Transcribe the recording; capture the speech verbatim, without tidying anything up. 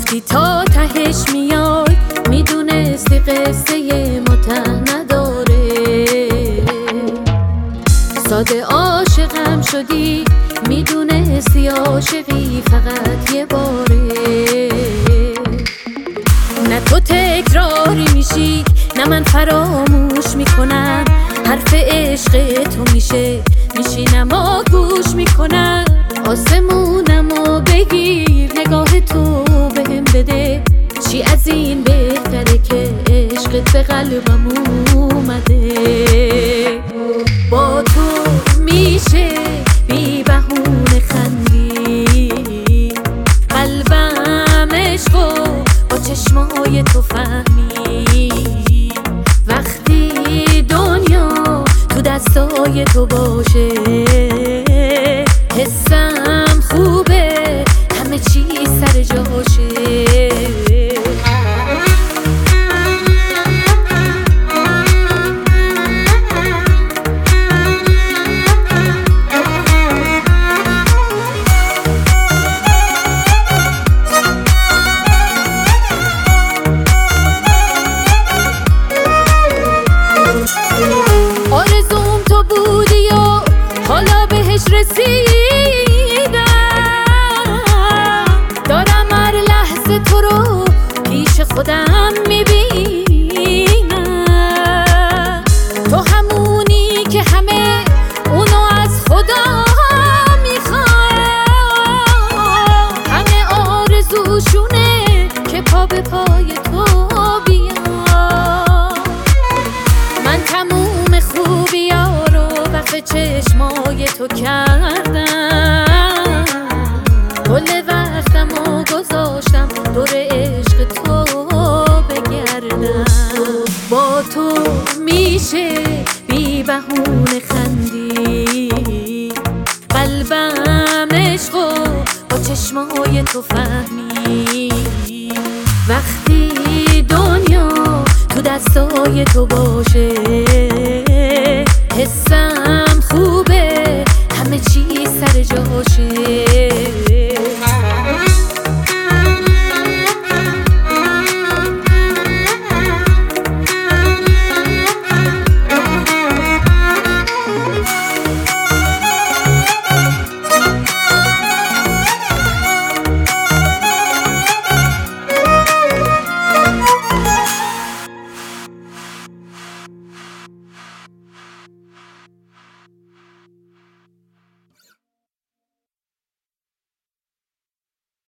وقتی تا تهش میای میدونستی قصه ما ته نداره، ساده عاشقم شدی میدونستی عاشقی فقط یه باره. نه تو تکراری میشی نه من فراموش میکنم، حرف عشق تو میشه میشینم و گوش میکنم. آسمونمو بگیر نگاه تو بهم بده، چی از این بهتره که عشقت به قلبم اومده. با تو میشه بی بهونه خندی، قلبم عشقو با چشمای تو فهمی. وقتی دنیا تو دستای تو باشه حسم خوبه، همه چی سر جاشه. آرزوم تو بودی و حالا بهش رسیدم، دارم هر لحظه تو رو پیش خودم میبینم. تو همونی که همه اونو از خدا میخوان، همه آرزوشونه که پا به پای تو بیان. من تموم خوبی ها رو وقف چشمای تو کردم، کل وقتم رو گذاشتم دور عشق تو بگردم. با تو میشه بی بهونه خندی، قلبم عشقو با چشمای تو فهمی. وقتی دنیا تو دستای تو باشه حسم